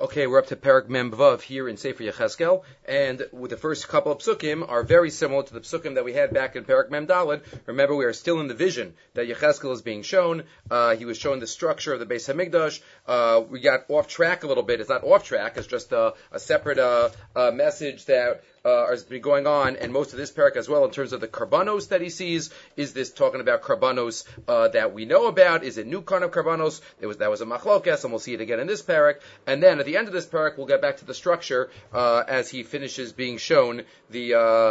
Okay, we're up to Perek Mem Vav here in Sefer Yecheskel, and with the first couple of psukim are very similar to the psukim that we had back in Perek Mem Daled. Remember, we are still in the vision that Yecheskel is being shown. He was shown the structure of the Beis Hamikdash. We got off track a little bit. It's not off track. It's just a separate message that has been going on, and most of this parak as well in terms of the karbanos that he sees. Is this talking about karbanos that we know about? Is it new kind of karbanos? That was a machlokas, and we'll see it again in this parak. And then at the end of this parak, we'll get back to the structure as he finishes being shown the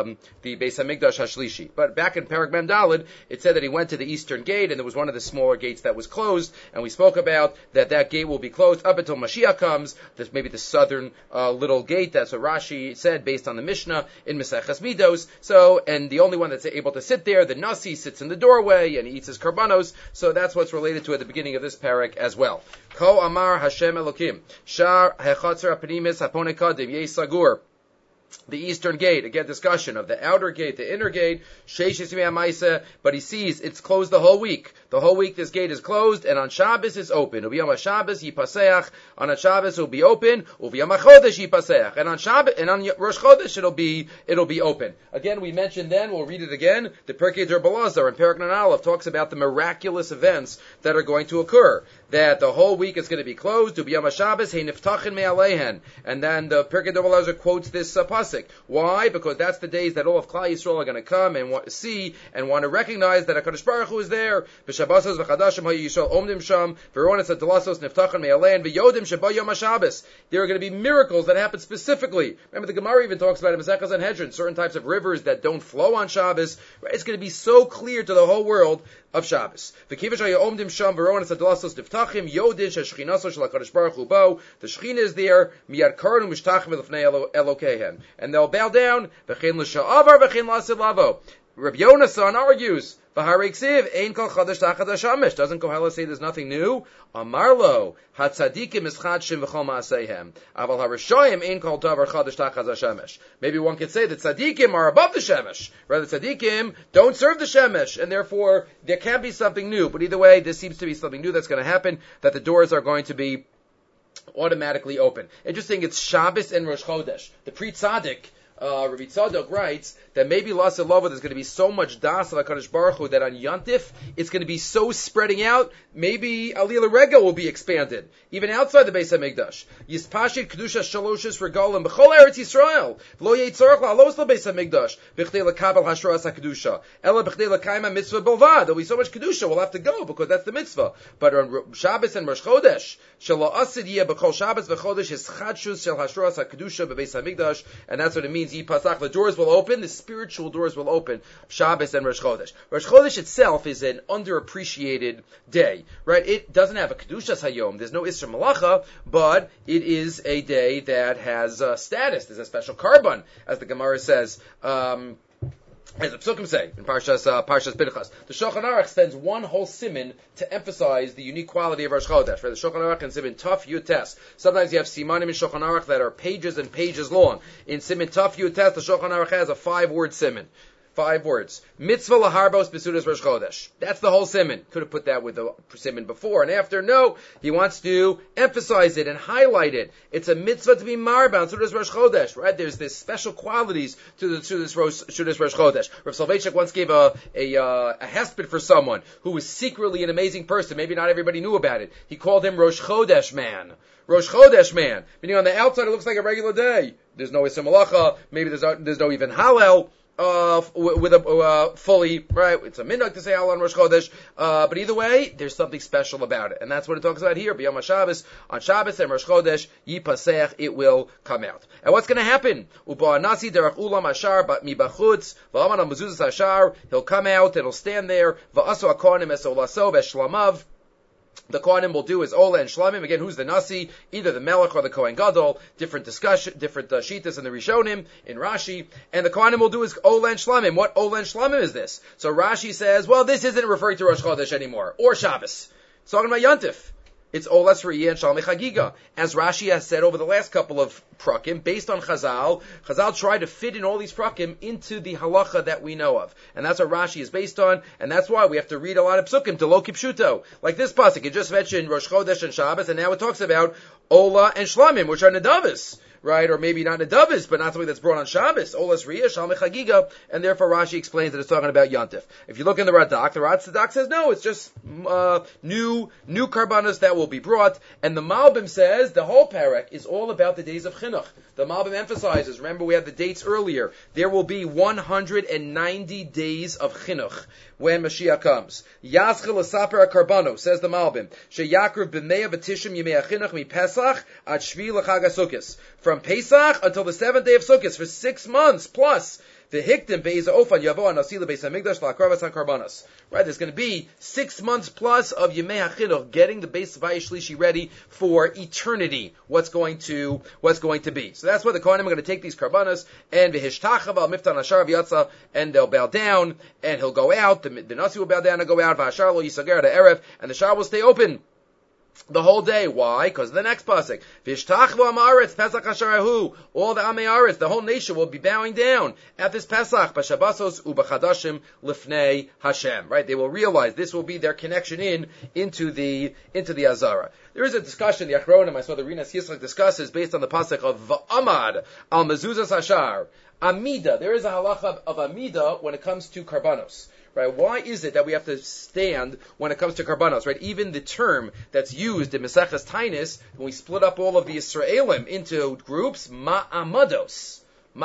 Beis Hamikdash Hashlishi. But back in Parak Mem Daled, it said that he went to the eastern gate, and there was one of the smaller gates that was closed, and we spoke about that gate will be closed up until Mashiach comes. There's maybe the southern little gate. That's what Rashi said based on the Mishnah in Maseches Midos. So, and the only one that's able to sit there, the Nasi, sits in the doorway and he eats his karbanos. So that's what's related to at the beginning of this parak as well. Ko Amar Hashem Elokim Shar Hechatzer Apnimis Hapone Kadim Yei Sagur. The eastern gate, again, discussion of the outer gate, the inner gate, but he sees it's closed the whole week. The whole week this gate is closed, and on Shabbos it's open. On Shabbos yipaseach. On a Shabbos it'll be open. Yipaseach. And on Shabbos and on Rosh Chodesh it'll be open. Again, we mentioned then, we'll read it again. The Pirkei Der Belazar in Perek Nun Aleph talks about the miraculous events that are going to occur. That the whole week is going to be closed. Shabbos hey niftachin me'alehen. And then the Pirkei Der Belazar quotes this pasuk. Why? Because that's the days that all of Klal Yisrael are going to come and want to see and want to recognize that HaKadosh Baruch Hu is there. B'Shabbosos v'Chadashim hayu Yisrael omdim sham v'ronas atalasos niftachan me'alein v'yodim sheba yom HaShabbos. There are going to be miracles that happen specifically. Remember, the Gemara even talks about in Masechah Sanhedrin, certain types of rivers that don't flow on Shabbos. It's going to be so clear to the whole world of Shabbos. V'kivash hayu omdim sham v'ronas atalasos niftachim yodish hashchinaso shel HaKadosh Baruch Hu bo. The Shechina is there. Miyad karnu mishtachim v'lefnei Elokeihem. And they'll bow down. V'chein l'sha'avar v'chein l'asilavo. Rabbi Yonasan argues, V'harei ein kol chadash tachad hashamish. Doesn't Koheles say there's nothing new? Amarlo, hatzadikim ischadshim v'chol ma'aseihem. Aval harishayim ein kol davar chadash tachad hashamish. Maybe one could say that tzadikim are above the shemesh. Rather, tzadikim don't serve the shemesh, and therefore there can be something new. But either way, this seems to be something new that's going to happen, that the doors are going to be automatically open. Interesting, it's Shabbos and Rosh Chodesh. The pre-tzaddik, Rabbi Tzadok writes that maybe Lasa Lava there's going to be so much das of HaKadosh Baruch Hu that on Yantif it's going to be so spreading out, maybe Aliyah Rega will be expanded, even outside the Beis HaMikdash. Yispashit Kedusha Shaloshis Regalim B'chol Eretz Yisrael V'lo Yitzorach La'alos L'Beis HaMikdash B'chdei L'kabel Hashras HaKedusha Ela B'chdei L'kaima Mitzvah Belvad. There'll be so much Kedusha we'll have to go because that's the mitzvah. But on Shabbos and Rosh Chodesh Shelo Asid Yeh B'chol Shabbos V'chodesh is Chadshus Shel Hashras HaKedusha B'Beis HaMikdash, and that's what it means. Yipasach, the doors will open, the spiritual doors will open, Shabbos and Rosh Chodesh. Rosh Chodesh itself is an underappreciated day, right? It doesn't have a Kedushas Hayom, there's no Isra Malacha, but it is a day that has status, there's a special carbon, as the Gemara says, as the Psukim say in Parshas Pinchas. The Shulchan Aruch spends one whole siman to emphasize the unique quality of Rosh Chodesh. Right? The Shulchan Aruch in Siman Taf Yud Tes. Sometimes you have simanim in Shulchan Aruch that are pages and pages long. In Siman Taf Yud Tes, the Shulchan Aruch has a 5-word siman. 5 words. Mitzvah laharbos besudas Rosh Chodesh. That's the whole siman. Could have put that with the siman before and after. No, he wants to emphasize it and highlight it. It's a mitzvah to be marba on Sudas Rosh Chodesh, right? There's this special qualities to the Sudas Rosh Chodesh. Rav Soloveitchik once gave a hesped for someone who was secretly an amazing person. Maybe not everybody knew about it. He called him Rosh Chodesh man. Rosh Chodesh man. Meaning on the outside it looks like a regular day. There's no Isra Malacha. Maybe there's no even Hallel. With a fully, right, it's a minhag to say Hallel on Rosh Chodesh, but either way, there's something special about it. And that's what it talks about here, B'Yom HaShabbos, on Shabbos and Rosh Chodesh, Yipaseach, it will come out. And what's going to happen? U'ba'anasi derech ulam ashar mibachutz, v'aman al-mezuzas ashar, he'll come out, and he'll stand there, v'aso ha'kohanim es olaso v'shlamav, the Kohanim will do is Ola and Shlamim. Again, who's the Nasi? Either the Melech or the Kohen Gadol. Different discussion, different Shitas in the Rishonim, in Rashi. And the Kohanim will do is Ola and Shlamim. What Ola and Shlamim is this? So Rashi says, well, this isn't referring to Rosh Chodesh anymore, or Shabbos. It's talking about Yontif. it's Olas Riyah and Shalmei Chagiga. As Rashi has said over the last couple of prakim, based on Chazal tried to fit in all these prakim into the halacha that we know of. And that's what Rashi is based on, and that's why we have to read a lot of psukim to lo kipshuto. Like this pasuk, it just mentioned Rosh Chodesh and Shabbos, and now it talks about Ola and Shlamim, which are Nedavis. Right, or maybe not Nedavis, but not something that's brought on Shabbos. Olas Riyah, Shalmei Chagiga, and therefore Rashi explains that it's talking about Yantif. If you look in the Radak says no, it's just new karbanos that will be brought. And the Malbim says the whole parak is all about the days of Chinuch. The Malbim emphasizes, remember we had the dates earlier, there will be 190 days of Chinuch when Mashiach comes. Yaschil Asaper Karbano, says the Malbim, Sheyakriv b'meya v'tishim yimei Chinuch mi Pesach ad Shvi l'Chag HaSukkos. From Pesach until the 7th day of Sukkot, for 6 months plus. The hiktim be'eza ofan yavo anasila beis hamikdash la'akravas hankarbanas. Right, there's going to be 6 months plus of Yemei HaChinuch, getting the Beis Havai Shlishi ready for eternity. What's going to be? So that's why the Kohanim are going to take these karbanas and v'hishtachav al miftan hashar v'yatza, and they'll bow down and he'll go out. The Nasi will bow down and go out. V'hashar lo yisager erev, and the shar will stay open the whole day. Why? Because of the next pasuk. Vishtachvu amaretz Pesach Hasharahu. All the Amei Aretz, the whole nation will be bowing down at this Pesach. B'Shabbosos u'B'Chadashim Lifnei Hashem. Right? They will realize this will be their connection into the Azara. There is a discussion, the Achronim, I saw the Rinas Yitzchak discusses based on the pasuk of V'Amad al Mezuzas Hashar. Amida. There is a halacha of Amida when it comes to karbanos. Right? Why is it that we have to stand when it comes to karbanos? Right? Even the term that's used in Maseches Tainis, when we split up all of the Yisraelim into groups, ma'amados.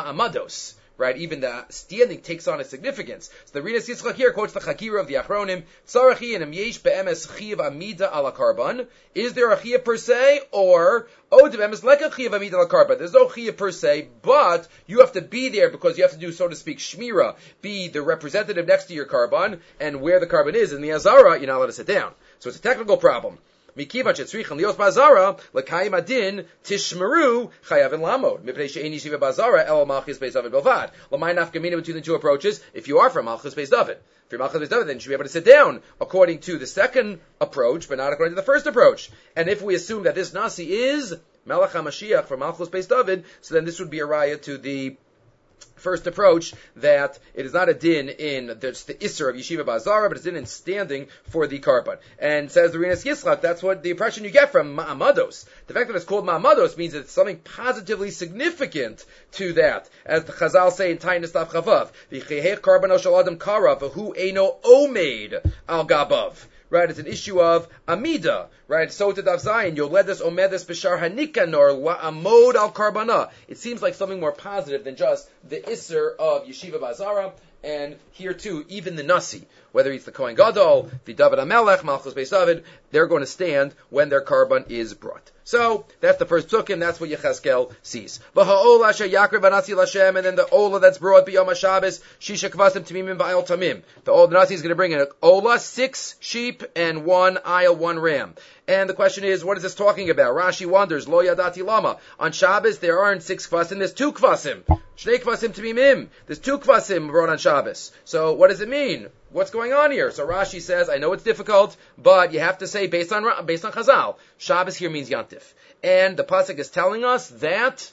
Right? Even the standing takes on a significance. So the Rinas Yitzchak here quotes the Chakira of the Achronim, Tzarachi and Yesh be'emes chiv amida ala karban. Is there a chiv per se, or be'emes like a chiv amida ala karban? There's no chiv per se, but you have to be there because you have to do, so to speak, shmira, be the representative next to your karban, and where the karban is in the Azara, you're not allowed to sit down. So it's a technical problem. Mikivan shetzrichan lios bazara lekayim adin tishmeru chayavin lamod mipnei she'ein yeshiva bazara el malchus beis David belvad. L'may nafkamina between the two approaches. If you are from malchus beis David, if you're malchus beis David, then you should be able to sit down according to the second approach, but not according to the first approach. And if we assume that this nasi is Melech HaMashiach from malchus beis David, so then this would be a raya to the first approach, that it is not a din in the Isser of Yeshiva Bazara, but it's din in standing for the karban. And says the Rinas Yitzchak, that's what the impression you get from Ma'amados. The fact that it's called Ma'amados means that it's something positively significant to that. As the Chazal say in Tainis Tav Chavav, V'chehech karbano shel adam kara, v'hu eino omed al gabav. Right, it's an issue of Amida. Right, so to Dav Zayin, Yoledes Omedes B'Shar Hanikanor La'amod Al Karbana. It seems like something more positive than just the Isser of Yeshiva Bazara. And here too, even the Nasi, whether it's the Kohen Gadol, the David HaMelech, Malchus Beis David, they're going to stand when their karban is brought. So, that's the first psukim, that's what Yechezkel sees. V'ha'ola she'yakriv v'nasi l'Hashem, and then the ola that's brought b'yom HaShabbos, shisha kvasim tamimim v'ayil tamim. The old Nasi is going to bring in an ola, 6 sheep, and 1 ayil, 1 ram. And the question is, what is this talking about? Rashi wonders, lo yadati lama. On Shabbos, there aren't 6 kvasim, there's 2 kvasim. Shnei kvasim tamimim. There's 2 kvasim brought on Shabbos. So, what does it mean? What's going on here? So Rashi says, I know it's difficult, but you have to say based on Chazal, Shabbos here means Yantif. And the pasuk is telling us that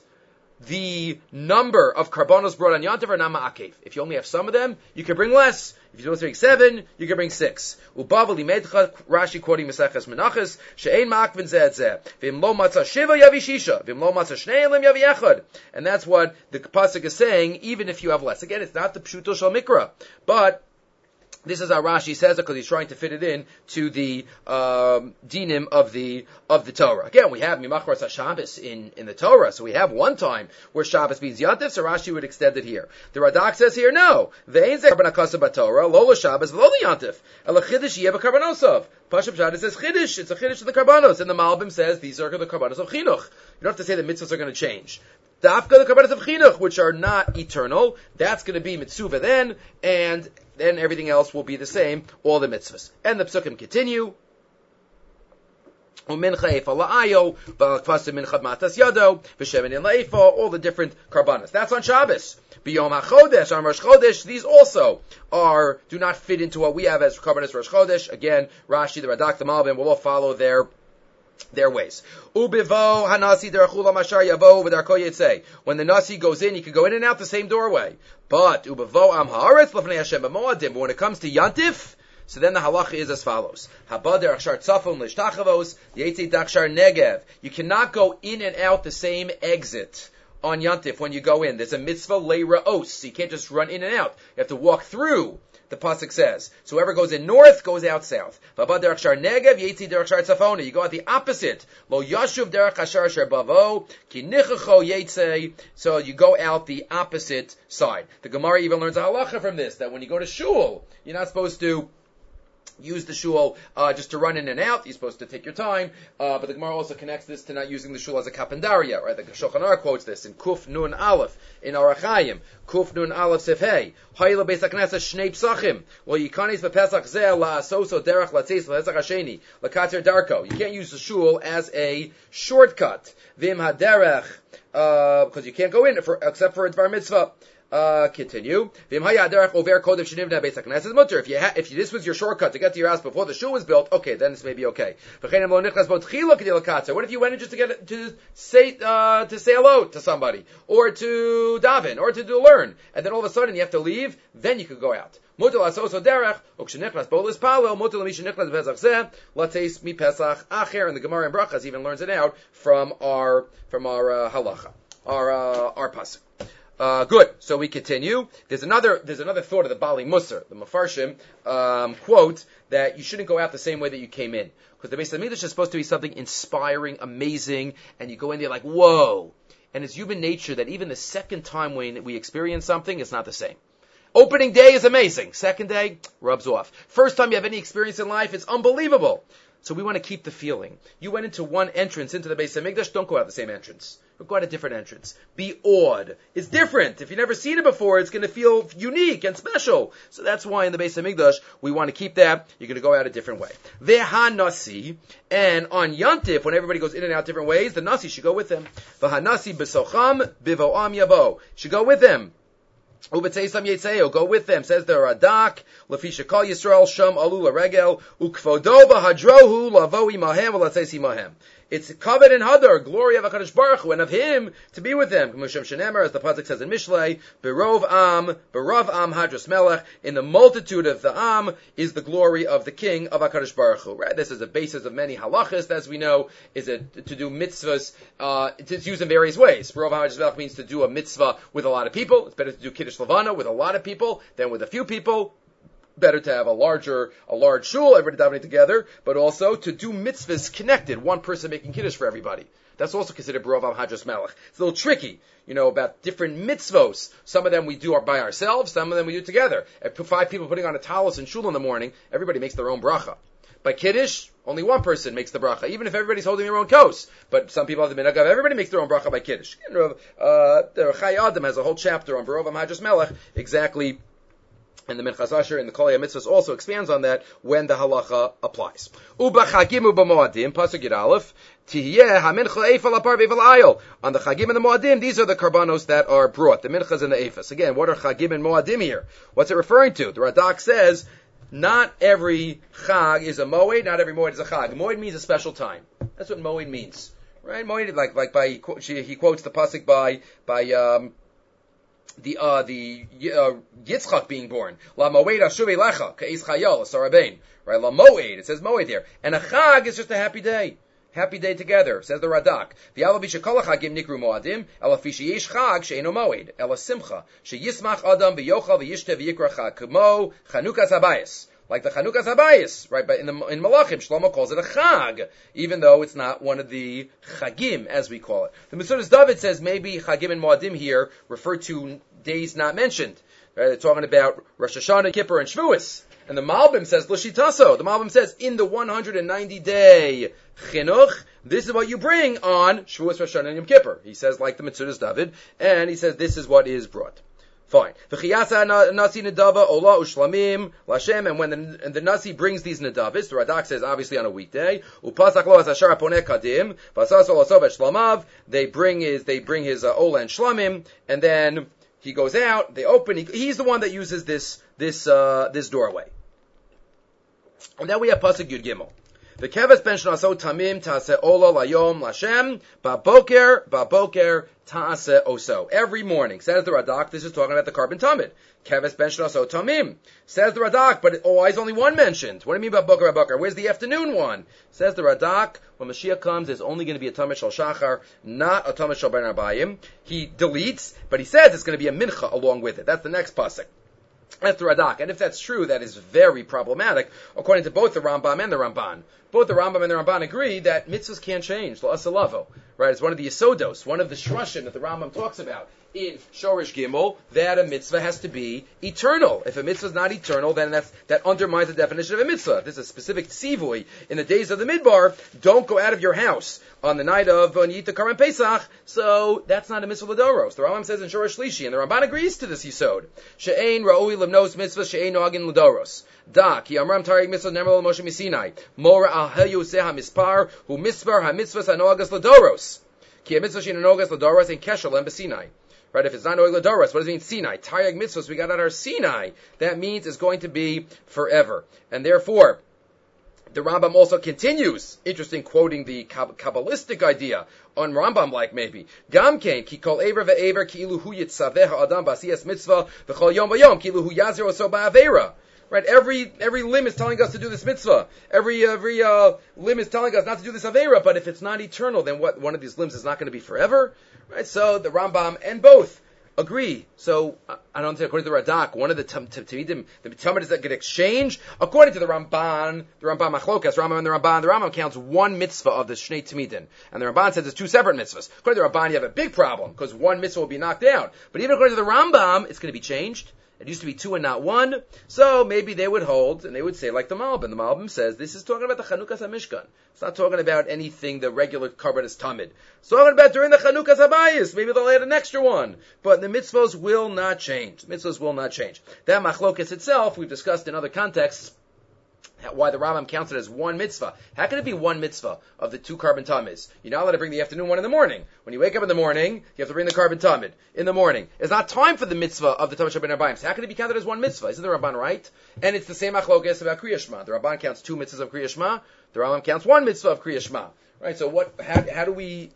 the number of karbanos brought on Yantif are not ma'akev. If you only have some of them, you can bring less. If you don't bring 7, you can bring 6. Ubavali medcha, Rashi quoting Maseches Menachos, she'ein ma'akvin zeh et zeh. V'im lo matzah shiva yavi shisha. V'im lo matzah shnei elim yavi echad. And that's what the pasuk is saying, even if you have less. Again, it's not the pshuto shel mikra, but this is how Rashi says it because he's trying to fit it in to the dinim of the Torah. Again, we have Mimachras HaShabbos in the Torah, so we have one time where Shabbos means Yantif, so Rashi would extend it here. The Radak says here, no. Ve'ein zeh karban hakasa b'Torah, lo l'Shabbos, lo l'Yantif. Ela chidish yeh b'karbanosov. Pashup Shad, it says chidish, it's a chidish of the karbanos. And the Malbim says, these are the karbanos of chinuch. You don't have to say the mitzvahs are going to change. Dafka, the karbanos of chinuch, which are not eternal, that's going to be mitzvah then, and then everything else will be the same, all the mitzvahs. And the psukim continue. All the different karbanas. That's on Shabbos. B'yom HaChodesh, on Rosh Chodesh, these also do not fit into what we have as karbanas Rosh Chodesh. Again, Rashi, the Radak, the Malbim will all follow their their ways. Ubivo hanasi derachula mashar yavo v'darko yitzei. When the nasi goes in, he can go in and out the same doorway. But ubivo am haaretz lefnei Hashem b'moadim. But when it comes to yantif, so then the halacha is as follows: Haba derech shar tzafon l'shtachavos yitzei dakshar negev. You cannot go in and out the same exit on yantif when you go in. There's a mitzvah leiraos. So you can't just run in and out. You have to walk through. The pasuk says, so whoever goes in north goes out south. You go out the opposite. Lo yashuv derech hashar asher bavo ki nichacho yetze. So you go out the opposite side. The Gemara even learns a halacha from this, that when you go to shul, you're not supposed to use the shul just to run in and out. You're supposed to take your time. But the Gemara also connects this to not using the shul as a kapendaria. Right? The Shulchan Aruch quotes this in Kuf Nun Aleph in Orach Chaim. Kuf Nun Aleph Sif Hey. Hayla Beis HaKnesset Shnei Psachim. Well, Yikanis BePesach Zeh LaAsoso Derech LaTzeis LaHezach Hasheni LaKater Darko. You can't use the shul as a shortcut. Vim HaDerech, because you can't go in except for a Dvar Mitzvah. Continue. If this was your shortcut to get to your house before the shul was built, okay, then this may be okay. What if you went in just to say hello to somebody, or to daven, or to learn, and then all of a sudden you have to leave? Then you could go out. And the Gemara in Brachas even learns it out from our halacha, our pasuk. Good. So we continue. There's another thought of the Bali Musar, the Mefarshim, quote that you shouldn't go out the same way that you came in, because the Beis Hamikdash is supposed to be something inspiring, amazing, and you go in there like, whoa. And it's human nature that even the second time when we experience something, it's not the same. Opening day is amazing. Second day, rubs off. First time you have any experience in life, it's unbelievable. So we want to keep the feeling. You went into one entrance into the Beis Hamikdash, don't go out the same entrance. Go out a different entrance. Be awed. It's different. If you've never seen it before, it's going to feel unique and special. So that's why in the Beis Hamikdash, we want to keep that. You're going to go out a different way. Ve'ha-nasi, and on Yantif, when everybody goes in and out different ways, the nasi should go with them. Ve'ha-nasi b'socham bivo'am yavo. Should go with them. Ubetzeisam yetzeo, go with them, says the Radak, Lafisha Kol Yisrael Sham Alula Regel, Ukvodo Bahadrohu Lavoi Mahem V'Latzesi Mahem. It's covered in Hadar, glory of HaKadosh Baruch Hu, and of Him to be with them. As the pasuk says in Mishlei, Berov Am Hadras Melech, in the multitude of the Am is the glory of the King of HaKadosh Baruch Hu. Right? This is the basis of many halachas, as we know, is to do mitzvahs, it's used in various ways. Berov Am Hadras Melech means to do a mitzvah with a lot of people. It's better to do Kiddush Levana with a lot of people than with a few people. Better to have a large shul, everybody davening together, but also to do mitzvahs connected, one person making kiddush for everybody. That's also considered B'rov Am Hadras Melech. It's a little tricky, about different mitzvos. Some of them we do by ourselves, some of them we do together. If 5 people putting on a talis in shul in the morning, everybody makes their own bracha. By kiddush, only one person makes the bracha, even if everybody's holding their own kos. But some people have the minhag of everybody makes their own bracha by kiddush. The Chai Adam has a whole chapter on B'rov Am Hadras Melech, exactly. And the Minchas Asher in the Kol Mitzvahs also expands on that when the halacha applies. Uba chagim uba moadim, pasuk Yud Aleph, tihiyeh hamincha eifal apar veifal ayil. On the chagim and the moadim, these are the karbanos that are brought, the minchas and the eifas. Again, what are chagim and moadim here? What's it referring to? The Radak says, not every chag is a moed, not every moed is a chag. Moed means a special time. That's what moed means. Right? Moed, like by, he quotes the pasuk by the Yitzchak being born. La moed ashuv elecha ka'is chayal asarabein. Right? La moed. It says moed there. And a chag is just a happy day. Happy day together, says the Radak. V'ala b'shekol chagim nikru moadim, ela fi sheyesh chag she'eno moed, ela simcha, sheyismach adam v'yochal v'yishtev v'yikra chag, k'mo chanukas habayis. Like the Chanukas Habayis, right? But in Malachim, Shlomo calls it a Chag, even though it's not one of the Chagim, as we call it. The Mesudas David says maybe Chagim and Moadim here refer to days not mentioned. Right? They're talking about Rosh Hashanah, Kippur, and Shavuos. And the Malbim says L'shitaso. The Malbim says in the 190-day Chinuch, this is what you bring on Shavuos, Rosh Hashanah, and Yom Kippur. He says like the Mesudas David, and he says this is what is brought. Fine. Nasi nedava ola ushlamim lashem, and when the nasi brings these nedavis, the Radak says obviously on a weekday. Upasak lo asashar poneh kadim vasas olasov shlamav. They bring his ola and shlamim, and then he goes out. They open. He's the one that uses this doorway. And then we have pasuk Yud Gimel. The keves ben shnaso tamim ta'aseh ola layom lashem baboker ta'aseh oso. Every morning, says the Radak, this is talking about the carbon tamid. Keves ben shnaso tamim. Says the Radak, but why is only one mentioned? What do you mean baboker? Where's the afternoon one? Says the Radak, when Mashiach comes, there's only going to be a tamid shal shachar, not a tamid shal ben arbayim. He deletes, but he says it's going to be a mincha along with it. That's the next pasuk. That's the Radak. And if that's true, that is very problematic, according to both the Rambam and the Ramban. Both the Rambam and the Ramban agree that mitzvahs can't change. La'asalavo. Right? It's one of the Yisodos, one of the Shrushim that the Rambam talks about in Shorish Gimel, that a mitzvah has to be eternal. If a mitzvah is not eternal, then that undermines the definition of a mitzvah. There's a specific tzivui in the days of the Midbar. Don't go out of your house on the night of when you eat the Karban Pesach. So that's not a mitzvah l'doros. The Rambam says in Shorish Shlishi, and the Ramban agrees to this Yisod. She'ein ra'oi lemnos mitzvah she'ein noagin l'doros. Da ki amram tarig mitzvah nemer Moshe misinai. Mora al helyoseh hamispar hu mispar hamitzvahs hanoagas l'doros. Ki a mitzvah she'ein noagas l'doros in keshalem b'sinai. Right, if it's not Noeg Ladoros, what does it mean Sinai? Taryag mitzvahs we got out our Sinai. That means it's going to be forever. And therefore, the Rambam also continues, interesting, quoting the Kabbalistic idea, on Rambam-like maybe. Gamkein, ki kol ever ve'ever ki ilu hu yitzaveh ha'adam b'asiyas mitzvah v'chol yom v'yom ki ilu hu yazir oso ba'avera. Right, every limb is telling us to do this mitzvah. Every limb is telling us not to do this avera. But if it's not eternal, then what? One of these limbs is not going to be forever, right? So the Rambam and both agree. So I don't think according to the Radak, one of the Tamidim, the Tamid that get exchanged. According to the Ramban Machlokas, Rambam and the Rambam counts one mitzvah of the Shnei Tamidin, and the Ramban says it's two separate mitzvahs. According to the Ramban, you have a big problem because one mitzvah will be knocked out. But even according to the Rambam, it's going to be changed. It used to be two and not one, so maybe they would hold, and they would say like the Malbim. The Malbim says, this is talking about the Chanukas HaMishkan. It's not talking about anything the regular carbon is tamid. It's talking about during the Chanukas HaBayis. Maybe they'll add an extra one. But the mitzvos will not change. Mitzvos will not change. That machlokas itself, we've discussed in other contexts, why the Rambam counts it as one mitzvah. How can it be one mitzvah of the two carbon tamid? You're not allowed to bring the afternoon one in the morning. When you wake up in the morning, you have to bring the carbon tamid in the morning. It's not time for the mitzvah of the tamid shabbat arbayim. So how can it be counted as one mitzvah? Isn't the Ramban right? And it's the same achlokas about Kriya Shema. The Ramban counts two mitzvahs of Kriya Shema. The Rambam counts one mitzvah of Kriya Shema. Right? So how do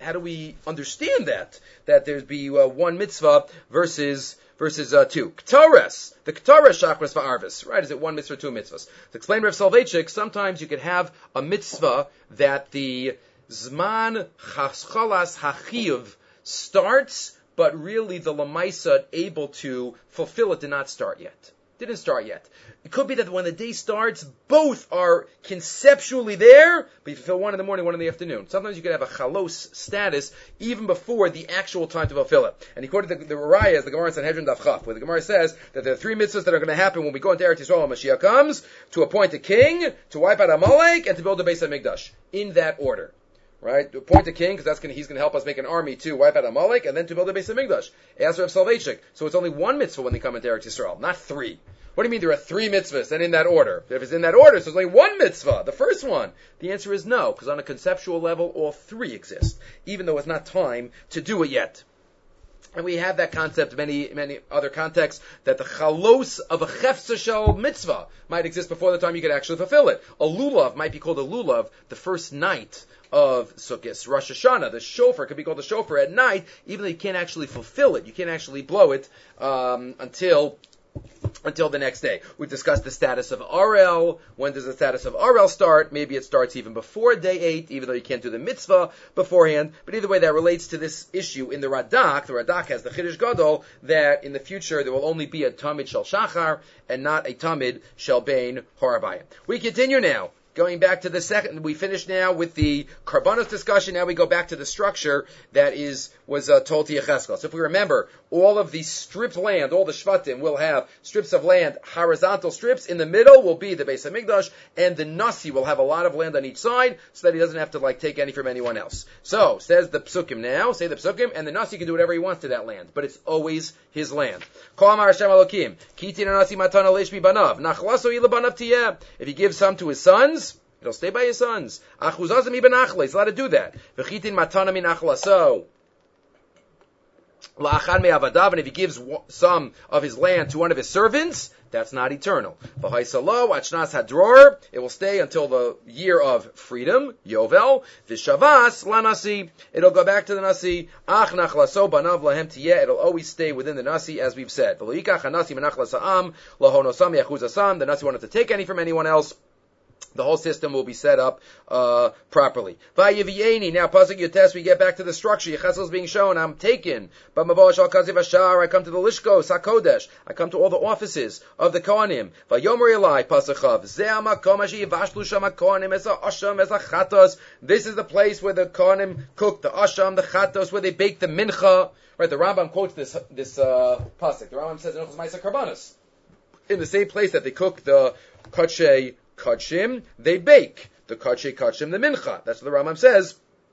we understand that there's be one mitzvah versus two. Ketores. The Ketores Shachris Va'arvis. Right? Is it one mitzvah or two mitzvahs? To explain Rav Soloveitchik, sometimes you could have a mitzvah that the Zman Chalas Hachiv starts, but really the Lamaisa able to fulfill it did not start yet. Didn't start yet. It could be that when the day starts, both are conceptually there, but you fulfill one in the morning, one in the afternoon. Sometimes you could have a chalos status even before the actual time to fulfill it. And according to the Raya, the Gemara in Sanhedrin Daf Chaf, where the Gemara says that there are three mitzvahs that are going to happen when we go into Eretz Yisrael and Mashiach comes, to appoint a king, to wipe out Amalek, and to build a Beis HaMikdash. In that order. Right? To appoint a king, because he's going to help us make an army to wipe out Amalek, and then to build a Beis HaMikdash. Ask Rav Soloveitchik. So it's only one mitzvah when they come into Eretz Yisrael, not three. What do you mean there are three mitzvahs and in that order? If it's in that order, so there's only one mitzvah, the first one. The answer is no, because on a conceptual level, all three exist, even though it's not time to do it yet. And we have that concept in many other contexts, that the chalos of a chefza shel mitzvah might exist before the time you could actually fulfill it. A lulav might be called a lulav the first night of Sukkot, Rosh Hashanah. The shofar could be called a shofar at night, even though you can't actually fulfill it. You can't actually blow it until the next day. We discussed the status of Arel. When does the status of Arel start? Maybe it starts even before day 8, even though you can't do the mitzvah beforehand. But either way, that relates to this issue in the Radak. The Radak has the Chiddush Gadol that in the future there will only be a Tamid Shel Shachar and not a Tamid Shel Bein Horabayim. We continue now. Going back to the second, we finished now with the Karbanos discussion. Now we go back to the structure that was told to Yecheskel. So if we remember, all of the stripped land, all the Shvatim will have strips of land, horizontal strips. In the middle will be the Beis HaMikdash, and the Nasi will have a lot of land on each side, so that he doesn't have to take any from anyone else. So, says the Psukim now, say the Psukim, and the Nasi can do whatever he wants to that land, but it's always his land. Kol Amar Hashem Elokim, Kitin Nasi Matana Leishbi Banav, Nachlaso Ila Banav Tiyeh. If he gives some to his sons, it'll stay by his sons. Achuzazim ibn Achle. He's allowed to do that. V'chitin matana min achlaso. La'achad me'avadav, and if he gives some of his land to one of his servants, that's not eternal. V'haisalo achnas hadror, it will stay until the year of freedom, Yovel. V'shavas lanasi, it'll go back to the nasi. Ach nachlaso banav lahem tiyeh, it'll always stay within the nasi, as we've said. V'loikach hanasi menachlasa'am, lahonosam yachuzasam, the nasi wanted to take any from anyone else. The whole system will be set up properly. Vayivieni. Now, pasuk Yotes, we get back to the structure. Yecheskel is being shown. I'm taken. But Mavosh al Kaziv Ashar, I come to the Lishkos HaKodesh. I come to all the offices of the Kohanim. Vayomer Elai, pasuk Chav. Zeh hamakom asher yivashlu sham haKohanim es ha'asham es ha'chatos. This is the place where the Kohanim cook the asham, the chatos, where they bake the mincha. Right, the Rambam quotes this pasuk. The Rambam says in Ochos Ma'aser Karbanos, in the same place that they cook the kachei Kachim, they bake the Kachei Kachim, the Mincha. That's what the Rambam says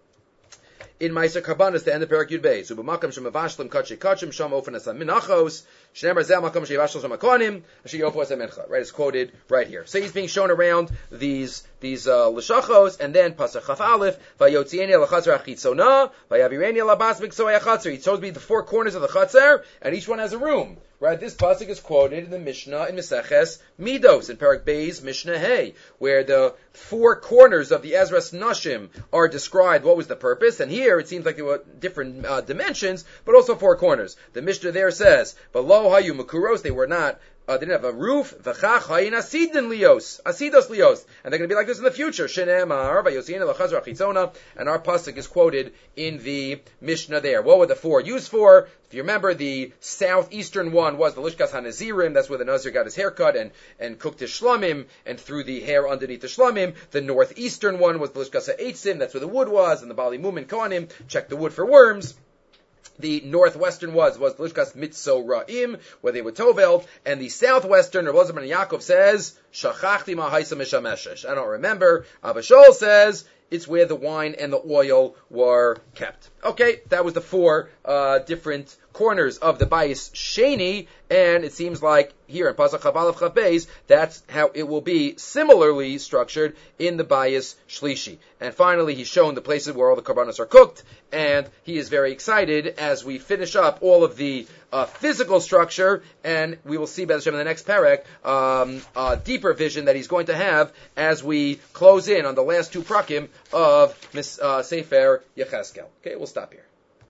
in Ma'aser Karbanos, the end of Perek Yud Beis. U'b'makam shemavashlim Kachei Kachim, sham ofen as minachos, shneimar zeh makom sheyavashlim sham hakohanim, asher yofu as mincha. Right, it's quoted right here. So he's being shown around these lishachos, and then Pasuk Chaf Aleph, vayotzieni al chatzar achitzona, vayavireni al abas miksoy chatzar. He told me the four corners of the chatzar, and each one has a room. Right, this pasuk is quoted in the Mishnah in Meseches Midos in Perek Beis Mishnah Hey, where the four corners of the Ezras Nashim are described. What was the purpose? And here it seems like there were different dimensions, but also four corners. The Mishnah there says, "Below hayu makuros," they were not. They didn't have a roof. V'chach hayin asidin lios, asidos lios, and they're going to be like this in the future. Shenemar vayosina lachazra chitzona, and our pasuk is quoted in the Mishnah there. What were the four used for? If you remember, the southeastern one was the Lishkas HaNazirim. That's where the Nazir got his haircut and cooked his shlamim and threw the hair underneath the shlamim. The northeastern one was the Lishkas HaEitzim. That's where the wood was, and the Bali Mum and Kohanim checked the wood for worms. The northwestern was the Lishkas Mitzoraim, where they were toveld, and the southwestern, Rav Elazar ben Yaakov says, Shachachti ma'haisa mishameshesh. I don't remember. Abba Shaul says, it's where the wine and the oil were kept. Okay, that was the four different corners of the Bayis Sheni, and it seems like here in Pasuk Chav Aleph Chav Beis, that's how it will be similarly structured in the Bayis Shlishi. And finally, he's shown the places where all the karbanos are cooked, and he is very excited as we finish up all of the physical structure, and we will see Be'ez Hashem in the next parak a deeper vision that he's going to have as we close in on the last two prakim of Sefer Yecheskel. Okay, we'll stop here.